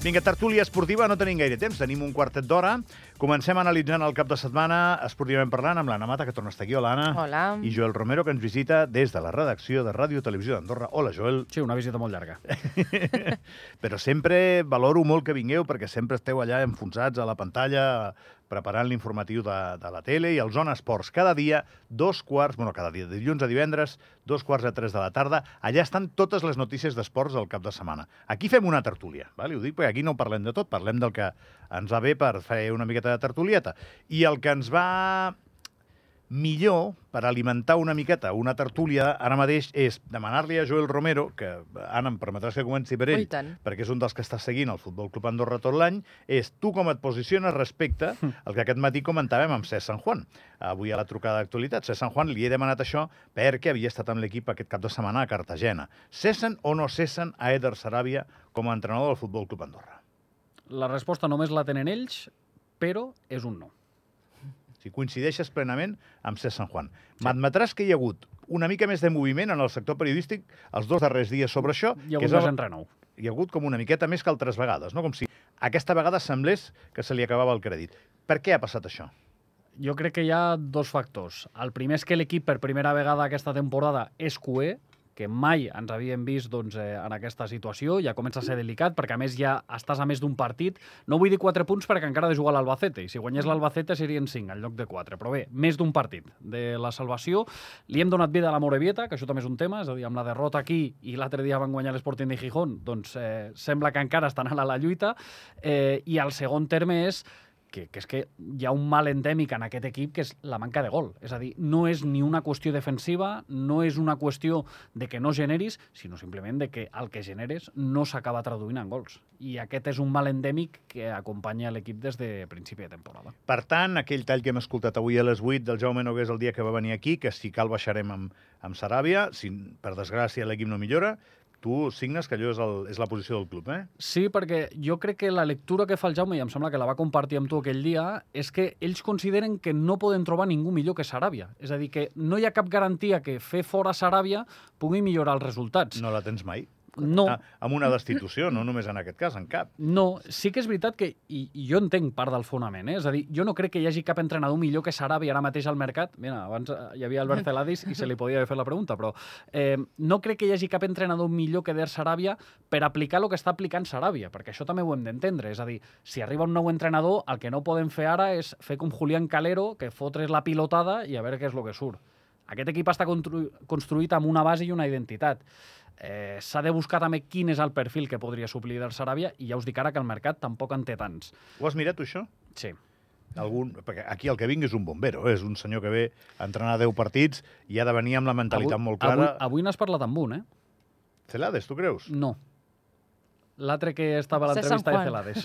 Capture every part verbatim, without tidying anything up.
Vinga, tertúlia esportiva, no tenim gaire temps, tenim un quartet d'hora. Comencem analitzant el cap de setmana, esportivament parlant, amb l'Anna Mata, que torna a estar aquí. Hola, Anna. Hola. I Joel Romero, que ens visita des de la redacció de Ràdio Televisió d'Andorra. Hola, Joel. Sí, una visita molt llarga. Però sempre valoro molt que vingueu, perquè sempre esteu allà enfonsats a la pantalla, preparant l'informatiu de, de la tele i el Zona Esports. Cada dia, dos quarts, bueno, cada dia, de dilluns a divendres, dos quarts a tres de la tarda, allà estan totes les notícies d'esports del cap de setmana. Aquí fem una tertúlia, val? Ho dic perquè aquí no parlem de tot, parlem del que ens va bé per fer una miqueta de tertulieta. I el que ens va millor per alimentar una miqueta una tertúlia ara mateix és demanar-li a Joel Romero, que Anna, em permetràs que comenci per ell, perquè és un dels que està seguint el Futbol Club Andorra tot l'any, és tu com et posiciones respecte al que aquest matí comentàvem amb Cesc Sant Juan. Avui a la trucada d'actualitat, Cesc Sant Juan li he demanat això perquè havia estat amb l'equip aquest cap de setmana a Cartagena. Cessen o no cessen a Eder Sarabia com a entrenador del Futbol Club Andorra? La resposta només la tenen ells, però és un no. Si coincideixes plenament amb Cesc Sant Juan. Sí. M'admetràs que hi ha hagut una mica més de moviment en el sector periodístic els dos darrers dies sobre això. Hi ha hagut més enrenou. Hi ha hagut com una miqueta més que altres vegades, no? Com si aquesta vegada semblés que se li acabava el crèdit. Per què ha passat això? Jo crec que hi ha dos factors. El primer és que l'equip per primera vegada aquesta temporada és cuer, que mai ens havíem vist doncs, eh, en aquesta situació, ja comença a ser delicat, perquè a més ja estàs a més d'un partit. No vull dir quatre punts perquè encara ha de jugar l'Albacete, i si guanyés l'Albacete serien cinc en lloc de quatre. Però bé, més d'un partit de la salvació. Li hem donat vida a la Morevieta, que això també és un tema, és a dir, amb la derrota aquí i l'altre dia van guanyar l'Sporting de Gijón, doncs eh, sembla que encara estan a la lluita. Eh, I el segon terme és Que, que és que hi ha un mal endèmic en aquest equip, que és la manca de gol. És a dir, no és ni una qüestió defensiva, no és una qüestió de que no generis, sinó simplement de que el que generes no s'acaba traduint en gols. I aquest és un mal endèmic que acompanya l'equip des de principi de temporada. Per tant, aquell tall que hem escoltat avui a les vuit del Jaume Nogués el dia que va venir aquí, que si cal baixarem amb, amb Saràbia, si per desgràcia l'equip no millora, tu signes que allò és, el, és la posició del club, eh? Sí, perquè jo crec que la lectura que fa el Jaume, i em sembla que la va compartir amb tu aquell dia, és que ells consideren que no poden trobar ningú millor que Saràbia. És a dir, que no hi ha cap garantia que fer fora Saràbia pugui millorar els resultats. No la tens mai? No. Ah, amb una destitució, no només en aquest cas, en cap. No, sí que és veritat que, i, i jo entenc part del fonament, eh? És a dir, jo no crec que hi hagi cap entrenador millor que Saràbia ara mateix al mercat. Mira, abans hi havia Albert Celadis i se li podia haver fet la pregunta, però eh, no crec que hi hagi cap entrenador millor que Eder Saràbia per aplicar el que està aplicant Saràbia, perquè això també ho hem d'entendre. És a dir, si arriba un nou entrenador, el que no podem fer ara és fer com Julián Calero, que fotres la pilotada i a veure què és el que surt. Aquest equip està constru construït amb una base i una identitat. Eh, S'ha de buscar també quin és el perfil que podria suplir Eder Saràbia, i ja us dic ara que el mercat tampoc en té tants. Ho has mirat, tu, això? Sí. Algun... Perquè aquí el que vinc és un bombero, eh? És un senyor que ve a entrenar deu partits i ha de venir amb la mentalitat avui, molt clara. Avui, avui n'has parlat amb un, eh? Celades, tu creus? No. L'altre que estava a l'entrevista de Celades.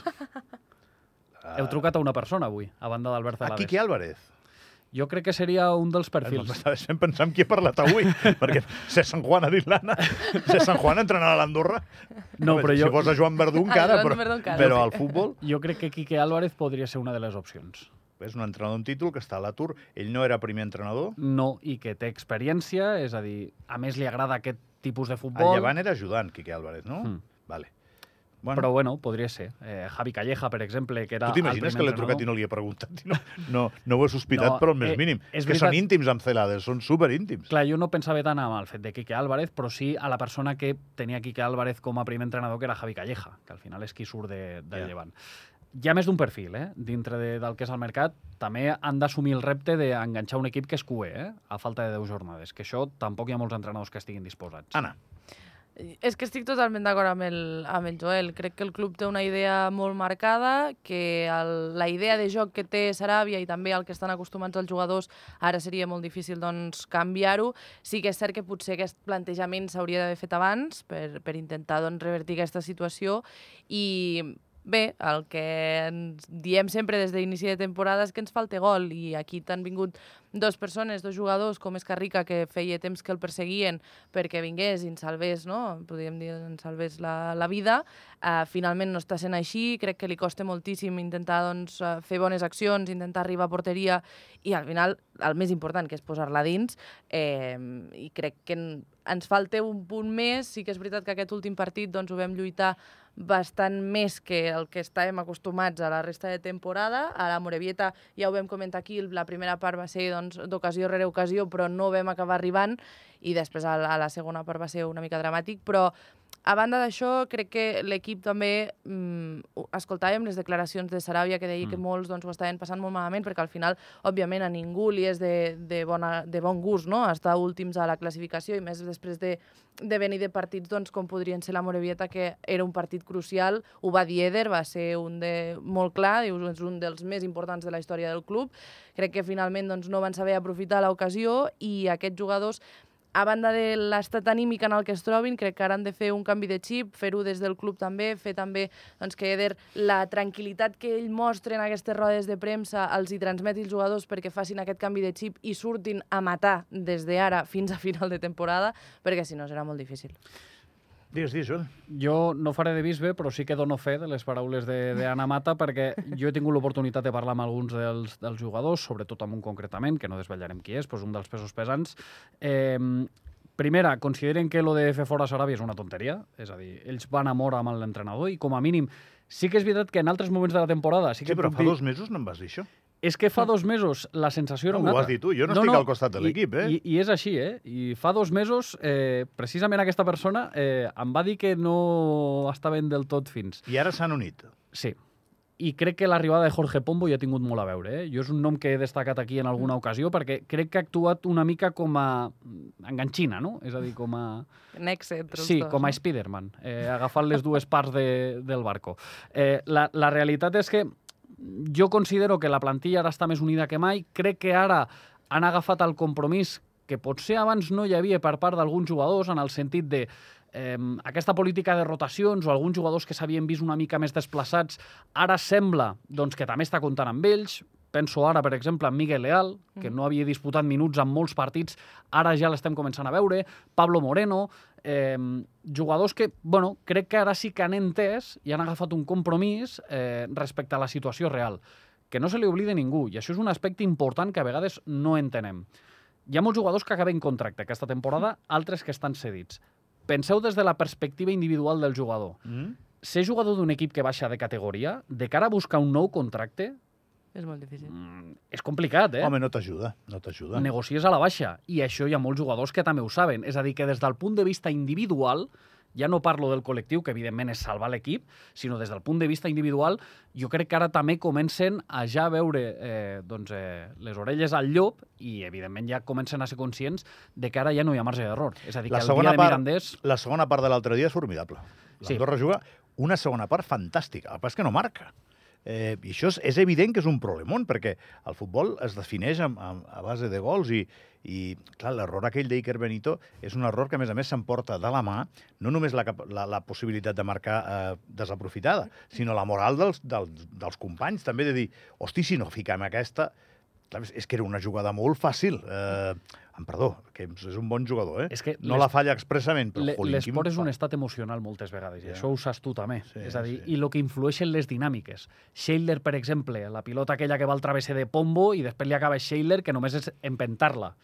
Uh... Heu trucat a una persona avui, a banda d'Albert Celades. A Quique Álvarez. Jo crec que seria un dels perfils. Estava sempre pensant qui ha parlat avui, perquè Cesc Sant Juan ha dit l'Anna. Cesc Sant Juan entrenarà a l'Andorra. No, però si jo... Si posa Joan Verdú encara, però, encara, però sí. al futbol... Jo crec que Quique Álvarez podria ser una de les opcions. És un entrenador en títol que està a l'atur. Ell no era primer entrenador. No, i que té experiència, és a dir, a més li agrada aquest tipus de futbol. El Llevant era ajudant, Quique Álvarez, no? Mm. Vale. Bueno. Però, bueno, podria ser. Eh, Javi Calleja, per exemple, que era... Tu t'imagines que l'he trucat i no li he preguntat? No, no, no ho he sospitat, no, però el més eh, mínim. És, és que veritat... són íntims amb Celades, són superíntims. Clar, jo no pensava tant en el fet de Quique Álvarez, però sí a la persona que tenia Quique Álvarez com a primer entrenador, que era Javi Calleja, que al final és qui surt de, de yeah. Llevant. Hi ha més d'un perfil, eh? Dintre de, del que és el mercat. També han d'assumir el repte d'enganxar un equip que és cuer, eh? A falta de deu jornades, que això tampoc hi ha molts entrenadors que estiguin disposats. Anna. És que estic totalment d'acord amb, el, amb el Joel. Crec que el club té una idea molt marcada, que el, la idea de joc que té Saràbia i també el que estan acostumats els jugadors ara seria molt difícil doncs, canviar-ho. Sí que és cert que potser aquest plantejament s'hauria d'haver fet abans per, per intentar doncs, revertir aquesta situació i... Bé, el que ens diem sempre des d'inici de temporada és que ens falta gol i aquí t'han vingut dos persones, dos jugadors, com Escarrica, que feia temps que el perseguien perquè vingués i ens salvés, no? Podríem dir, ens salvés la, la vida. Uh, finalment no està sent així, crec que li costa moltíssim intentar doncs, uh, fer bones accions, intentar arribar a porteria i al final el més important, que és posar-la dins, eh, i crec que en, ens falta un punt més. Sí que és veritat que aquest últim partit doncs, ho vam lluitar bastant més que el que estàvem acostumats a la resta de temporada. A la Morevieta, ja ho vam comentar aquí, la primera part va ser doncs, d'ocasió rere ocasió, però no vam acabar arribant, i després a la, a la segona part va ser una mica dramàtic, però a banda d'això, crec que l'equip també... Mm, escoltàvem les declaracions de Saràbia, que deia mm. que molts doncs, ho estaven passant molt malament, perquè al final, òbviament, a ningú li és de, de, bona, de bon gust, no?, estar últims a la classificació, i més després de, de venir de partits doncs, com podrien ser la Morevieta, que era un partit crucial. Ho va dir Eder, va ser un de molt clar, és un dels més importants de la història del club. Crec que finalment doncs, no van saber aprofitar l'ocasió, i aquests jugadors, a banda de l'estat anímic en el que es trobin, crec que ara han de fer un canvi de xip, fer-ho des del club també, fer també doncs, que Eder, la tranquil·litat que ell mostra en aquestes rodes de premsa els hi transmeti els jugadors perquè facin aquest canvi de xip i surtin a matar des d'ara fins a final de temporada, perquè si no serà molt difícil. Digues, digues, Joel. Jo no faré de bisbe, però sí que dono fe de les paraules d'Anna Mata, perquè jo he tingut l'oportunitat de parlar amb alguns dels, dels jugadors, sobretot amb un concretament, que no desvetllarem qui és, però és un dels pesos pesants. Eh, primera, consideren que lo de fer fora Saràbia és una tonteria, és a dir, ells van a mort amb l'entrenador, i com a mínim, sí que és veritat que en altres moments de la temporada... Sí, que sí però fa dir... dos mesos no em vas dir això. És que fa dos mesos la sensació era no, una altra. Ho has dit tu, jo no, no estic no, al costat de l'equip, eh? I, I és així, eh? I fa dos mesos, eh, precisament aquesta persona eh, em va dir que no estaven del tot fins. I ara s'han unit. Sí. I crec que l'arribada de Jorge Pombo hi ha tingut molt a veure, eh? Jo és un nom que he destacat aquí en alguna ocasió perquè crec que ha actuat una mica com a enganxina, no? És a dir, com a... Nexe, entre els sí, dos, com a no? Spiderman, eh, agafant les dues parts de, del barco. Eh, la, la realitat és que jo considero que la plantilla ara està més unida que mai. Crec que ara han agafat el compromís que potser abans no hi havia per part d'alguns jugadors, en el sentit de eh, aquesta política de rotacions o alguns jugadors que s'havien vist una mica més desplaçats, ara sembla doncs, que també està comptant amb ells. Penso ara, per exemple, en Miguel Leal, que no havia disputat minuts en molts partits, ara ja l'estem començant a veure, Pablo Moreno, eh, jugadors que, bueno, crec que ara sí que han entès i han agafat un compromís eh, respecte a la situació real, que no se li oblida ningú, i això és un aspecte important que a vegades no entenem. Hi ha molts jugadors que acaben contracte aquesta temporada, altres que estan cedits. Penseu des de la perspectiva individual del jugador. Mm. Ser jugador d'un equip que baixa de categoria, de cara a buscar un nou contracte, és molt difícil. Mm, és complicat, eh? Home, no t'ajuda, no t'ajuda. Negocies a la baixa. I això hi ha molts jugadors que també ho saben. És a dir, que des del punt de vista individual, ja no parlo del col·lectiu, que evidentment és salvar l'equip, sinó des del punt de vista individual, jo crec que ara també comencen a ja veure eh, doncs, eh, les orelles al llop i, evidentment, ja comencen a ser conscients de que ara ja no hi ha marge d'error. És a dir, que la el dia de part, Mirandés... La segona part de l'altre dia és formidable. L'Andorra sí. juga una segona part fantàstica. El que passa és que no marca. Eh, I això és, és evident que és un problemón, perquè el futbol es defineix amb, amb, a base de gols i, i clar, l'error aquell d'Iker Benito és un error que, a més a més, s'emporta de la mà no només la, la, la possibilitat de marcar eh, desaprofitada, sinó la moral dels, dels, dels companys, també de dir, hosti, si no fiquem aquesta... Clar, és que era una jugada molt fàcil. Eh, em perdó, que és un bon jugador, eh? És que no la falla expressament, però... L'esport és un estat emocional moltes vegades, i ja. Això ho saps tu també. Sí, és a dir, sí. i el que influeixen les dinàmiques. Scheidler, per exemple, la pilota aquella que va al travesser de Pombo i després li acaba Scheidler, que només és empentar-la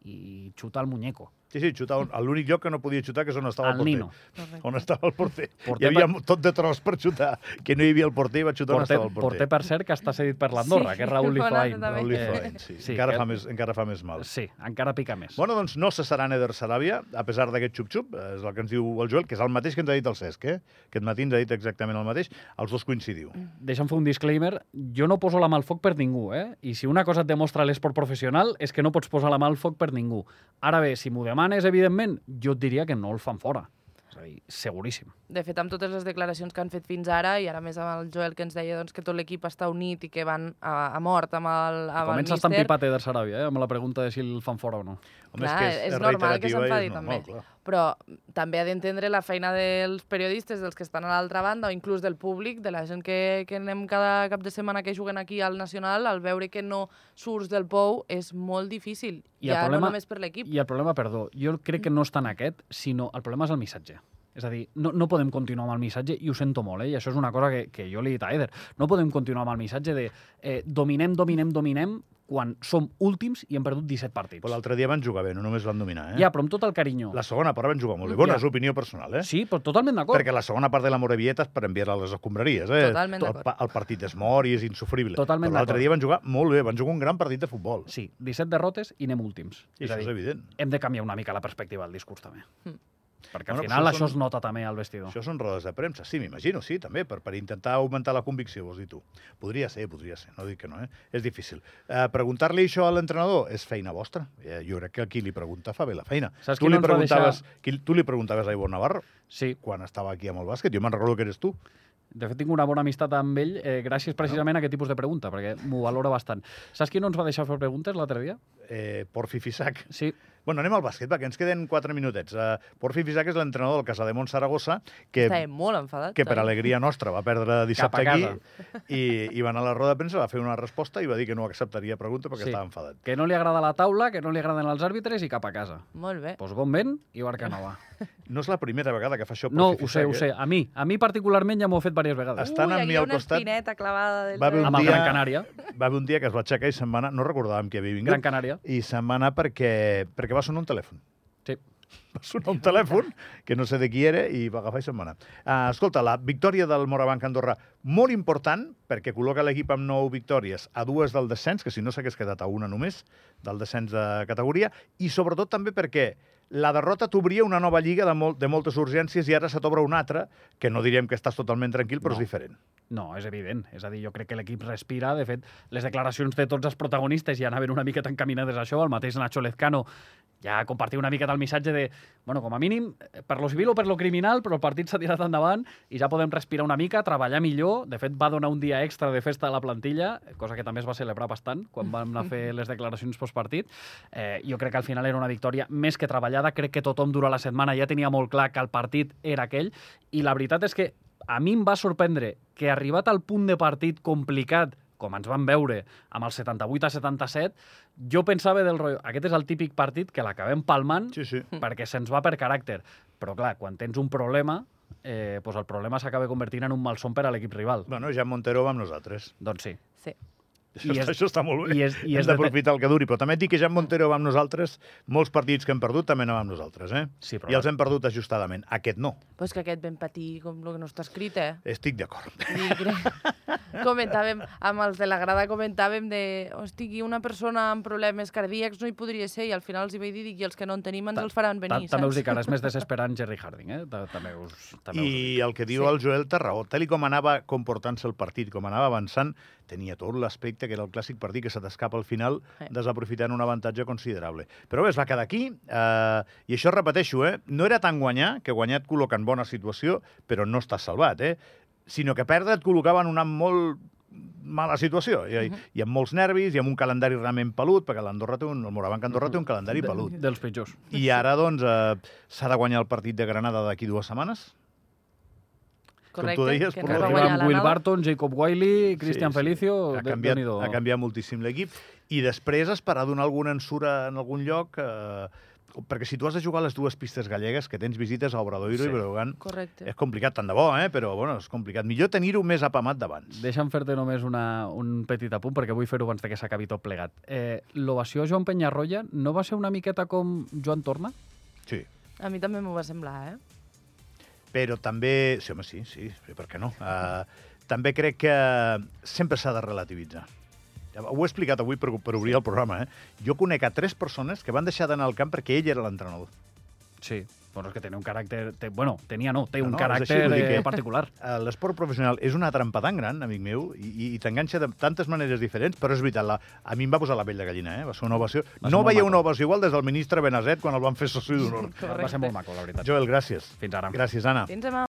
i xutar el muñeco. Sí, sí, xutar l'únic lloc que no podia xutar, que és on estava el, el porter. Nino. On estava el porter. porter hi havia per... tot de tros per xutar, que no hi havia el porter i va xutar porter, on estava el porter. Porter, per cert, que està cedit per l'Andorra, sí, que és Raúl Ifrain. Raúl Ifrain, sí. sí encara, que... fa més, encara fa més mal. Sí, encara pica més. Bueno, doncs no cessarà Eder Saràbia, a pesar d'aquest xup-xup, és el que ens diu el Joel, que és el mateix que ens ha dit el Cesc, eh? Aquest matí ens ha dit exactament el mateix. Els dos coincidiu. Deixa'm fer un disclaimer. Jo no poso la mà al foc per ningú, eh? I si una cosa et demostra l'esport professional és que no pots posar la mà al foc per ningú. Ara bé, si m'ho demanes, evidentment, jo et diria que no el fan fora. És a dir, seguríssim. De fet, amb totes les declaracions que han fet fins ara, i ara més amb el Joel que ens deia doncs, que tot l'equip està unit i que van a, a mort amb el, amb Comença el míster... a estar empipat Eder Saràbia, eh? Amb la pregunta de si el fan fora o no. Home, clar, és, que és, és és normal que reiterativa s'enfadi és també. normal, clar. però també ha d'entendre la feina dels periodistes, dels que estan a l'altra banda, o inclús del públic, de la gent que, que anem cada cap de setmana que juguen aquí al Nacional, al veure que no surts del pou és molt difícil, I el ja problema, no només per l'equip. I el problema, perdó, jo crec que no és tant aquest, sinó el problema és el missatge. És a dir, no, no podem continuar amb el missatge, i ho sento molt, eh? I això és una cosa que, que jo li he dit a Eder. No podem continuar amb el missatge de eh, dominem, dominem, dominem, quan som últims i hem perdut disset partits. Però l'altre dia van jugar bé, no només van dominar, eh? Ja, però amb tot el carinyo. La segona part van jugar molt bé. Bona, Ja. és opinió personal, eh? Sí, però totalment d'acord. Perquè la segona part de la Morevieta és per enviar-la a les escombraries, eh? Totalment el, d'acord. pa- el partit és mort i és insufrible. Totalment Però l'altre d'acord. dia van jugar molt bé, van jugar un gran partit de futbol. Sí, disset derrotes i anem últims. I És a això és dir, evident. hem de canviar una mica la perspectiva del discurs, també. Mm. Perquè al Bueno, final això això són- es nota també al vestidor. Això són rodes de premsa, sí, m'imagino, sí, també, per, per intentar augmentar la convicció, vols dir tu. Podria ser, podria ser, no dic que no, eh? És difícil. Eh, Preguntar-li això a l'entrenador és feina vostra. Eh, jo crec que qui li pregunta fa bé la feina. Saps tu, qui li no ens va preguntaves, deixar- qui, tu li preguntaves a Ivonne Navarro Sí, quan estava aquí amb el bàsquet. Jo me'n recordo que eres tu. de fet tinc una bona amistat amb ell eh, gràcies precisament a aquest tipus de pregunta, perquè m'ho valora bastant. Saps qui no ens va deixar fer preguntes l'altre dia? Eh, Porfi Fisac. Sí, Bueno, anem al bàsquet, va, que ens queden quatre minutets. Uh, Porfi Fisac és l'entrenador del Casademont Saragossa, que, Estava molt enfadat. que per també. alegria nostra va perdre dissabte Cap a aquí casa. i, i va anar a la roda de premsa, va fer una resposta i va dir que no acceptaria pregunta perquè Sí. estava enfadat. que no li agrada la taula, que no li agraden els àrbitres i cap a casa. Molt bé. Pues bon vent i barca nova. No és la primera vegada que fa això No, Porfi ho sé, Fisac, ho sé. eh? A mi, a mi particularment ja m'ho he fet diverses vegades. Estan amb Ui, mi aquí hi ha al una costat. espineta clavada del Va haver un Amb el dia- Gran Canària. Va haver un dia que es va aixecar i se'n va anar, no recordàvem que havia vingut, Gran Canària. i se'n va anar perquè, perquè va sonar un telèfon. Sí. Va sonar un telèfon, que no sé de qui era, i va agafar i se'n va anar. Uh, escolta, la victòria del Morabanc Andorra, molt important, perquè col·loca l'equip amb nou victòries a dues del descens, que si no s'hagués quedat a una només, del descens de categoria, i sobretot també perquè la derrota t'obria una nova lliga de, molt, de moltes urgències i ara se t'obre una altra, que no diríem que estàs totalment tranquil, però No. és diferent. No, és evident. És a dir, jo crec que l'equip respira. De fet, les declaracions de tots els protagonistes ja anaven una miqueta encaminades a això. El mateix Nacho Lezcano ja compartia una miqueta el missatge de, bueno, com a mínim, per lo civil o per lo criminal, però el partit s'ha tirat endavant i ja podem respirar una mica, treballar millor. De fet, va donar un dia extra de festa a la plantilla, cosa que també es va celebrar bastant quan vam anar a fer les declaracions postpartit. Eh, jo crec que al final era una victòria més que treballada. Crec que tothom durant la setmana ja tenia molt clar que el partit era aquell. I la veritat és que a mi em va sorprendre que arribat al punt de partit complicat, com ens van veure, amb el setanta-vuit a setanta-set, jo pensava del rotllo, aquest és el típic partit que l'acabem palmant Sí, sí. perquè se'ns va per caràcter. Però clar, quan tens un problema, eh, doncs el problema s'acaba convertint en un malson per a l'equip rival. Bueno, ja Montero va amb nosaltres. Doncs sí. Sí. Això, I està, és- això està molt bé. i és- i Hem és de- d'aprofitar el que duri. Però també et dic que ja Montero va amb nosaltres. Molts partits que hem perdut també no va amb nosaltres, eh? Sí, però I els hem perdut ajustadament. Aquest no. Però és que aquest ben patir com el que no està escrit, eh? Estic d'acord. I crec... comentàvem, amb els de la grada comentàvem de, hosti, aquí una persona amb problemes cardíacs no hi podria ser, i al final els hi vaig dir, dic, i els que no en tenim ens els faran Ta- venir, També us saps? dic ara, és més desesperant Jerry Harding, eh? Ta- També us, també us ho dic. I el que diu Sí. el Joel té raó. Tal i com anava comportant-se el partit, com anava avançant, tenia tot l'aspecte que era el clàssic partit que se t'escapa al final, Sí. desaprofitant un avantatge considerable. Però bé, es va quedar aquí, eh, i això repeteixo, eh? No era tant guanyar, que guanyar et col·loca en bona situació, però no estàs salvat, eh? Sinó que perdre et col·locava en una molt mala situació, i, uh -huh. i amb molts nervis, i amb un calendari realment pelut, perquè l'Andorra té un, el Morabanc Andorra té un calendari pelut. Dels pitjors. I ara, doncs, eh, s'ha de guanyar el partit de Granada d'aquí dues setmanes? Correcte, tu deies, que però no es va arriba guanyar amb la Will nada. Barton, Jacob Wiley, Christian Sí, sí. Felicio, Ha de- canviat, Déu-n'hi-do. ha canviat moltíssim l'equip. I després esperar donar alguna ensura en algun lloc, eh, perquè si tu has de jugar a les dues pistes gallegues, que tens visites a Obradoiro Sí. i Breogán, Correcte. és complicat, tant de bo, eh? Però bueno, és complicat. Millor tenir-ho més apamat d'abans. Deixa'm fer-te només una, un petit apunt, perquè vull fer-ho abans de que s'acabi tot plegat. Eh, L'ovació a Joan Penyarroia no va ser una miqueta com Joan Torna? Sí. A mi també m'ho va semblar, eh? Però també... Sí, home, sí, sí, sí, per què no? Uh, també crec que sempre s'ha de relativitzar. Ho he explicat avui per, per obrir el programa, eh? Jo conec a tres persones que van deixar d'anar al camp perquè ell era l'entrenador. Sí. Bueno, és que tenia un caràcter... Té, bueno, tenia no, té No, un no, és així, caràcter vull dir eh, que- particular. Uh, L'esport professional és una trampa tan gran, amic meu, i, i, i t'enganxa de tantes maneres diferents, però és veritat, la, a mi em va posar la pell de gallina, eh? Va ser una ovació. Va ser No molt veia maco. una ovació igual des del ministre Benazet quan el van fer soci d'honor. Va ser molt maco, la veritat. Joel, gràcies. Fins ara. Gràcies, Anna. Fins demà.